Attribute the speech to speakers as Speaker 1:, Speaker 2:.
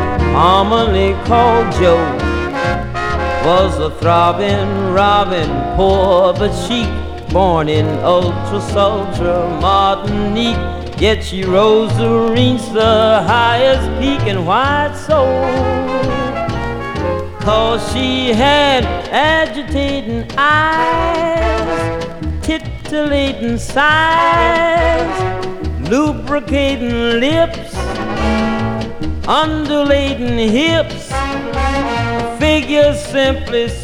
Speaker 1: commonly called Joe, was a throbbing, robbing, poor but chic, born in ultra soldier Martinique. Yet she rose to reach the highest peak in white soul, 'cause she had agitating eyes, titillating sighs, lubricating lips, undulating hips, figure simply